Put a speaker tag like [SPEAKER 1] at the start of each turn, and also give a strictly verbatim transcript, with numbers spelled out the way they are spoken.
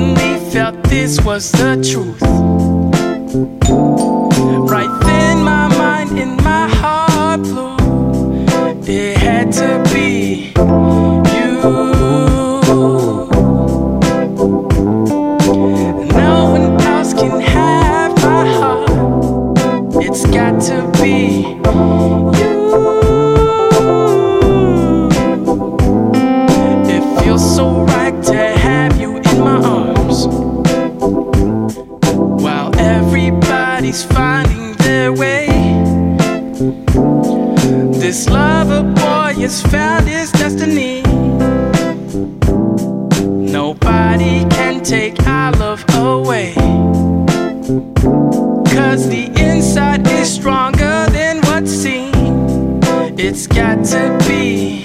[SPEAKER 1] suddenly felt this was the truth. Right then my mind and my heart blew. It had to be you. No one else can have my heart. It's got to be you. It feels so right to have you in my arms, while everybody's finding their way. This lover boy has found his destiny. Nobody can take our love away, 'cause the inside is stronger than what's seen. It's got to be